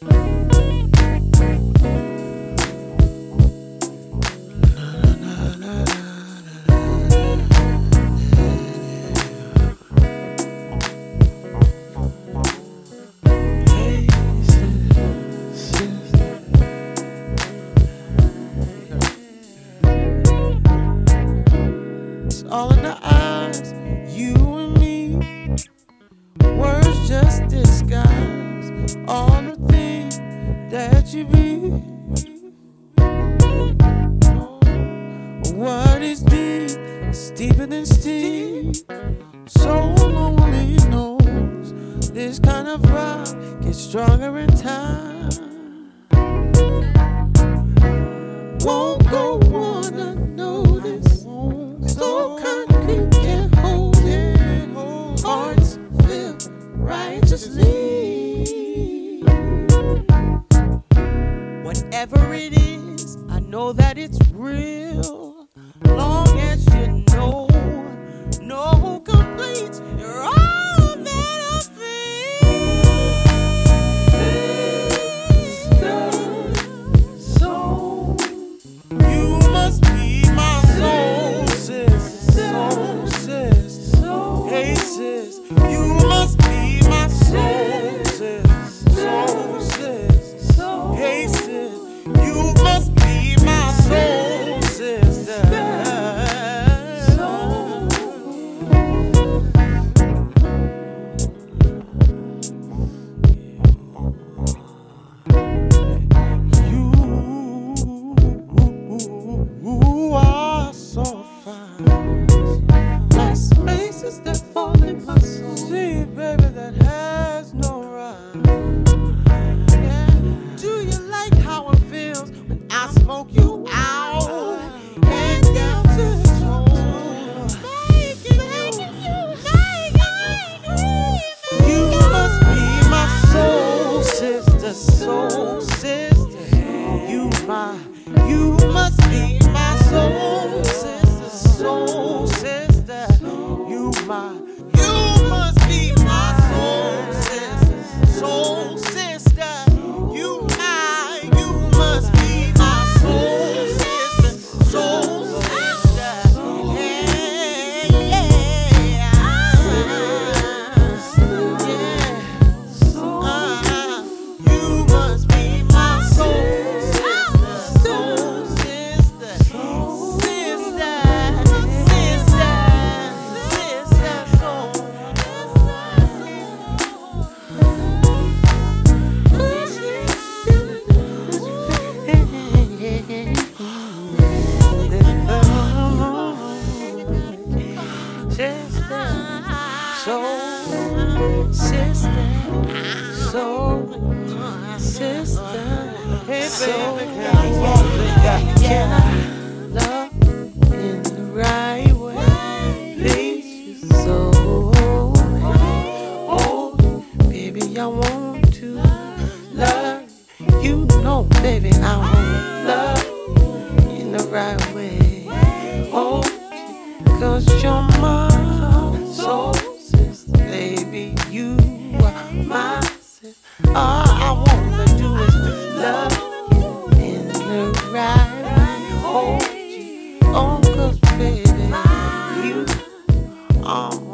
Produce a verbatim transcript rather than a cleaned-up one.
All in the eyes, you and me. Words just disguise all the things that you be. What is deep is deeper than steep. So lonely knows this kind of vibe gets stronger in time. Won't go on unnoticed. So concrete can't hold it. Hearts feel righteously. Whatever it is, I know that it's real. Long as you know, no complaints. You're all that I feel. So you must be my soul, sis. Soul, sis. Hey, sis. You must be my soul, sis. Soul, sis. Hey, sis. You must be my soul, sister. You are so fine, like spaces that fall in my soul. See, baby, that has no rhyme. Yeah. Do you like how it feels when I smoke you out? Head down to the toe. Making you, making you, you must be my soul sister, soul sister. You my, you must be my soul sister, soul sister. You my, you must be my soul sister, soul sister. You my, you must be my soul sister, soul sister. Yeah, yeah, yeah. Uh, you must be my soul sister, soul sister, sister, sister, sister, soul. Sister, soul, sister, soul, sister. Hey, baby, can I love in the right way? Please, so, oh, baby, I want to love you. Know, baby, I want love in the right way. Oh, cause you're my soul sister, baby, you are my sister. All I wanna do is love you in the right way. Hold you, oh, cause baby, you are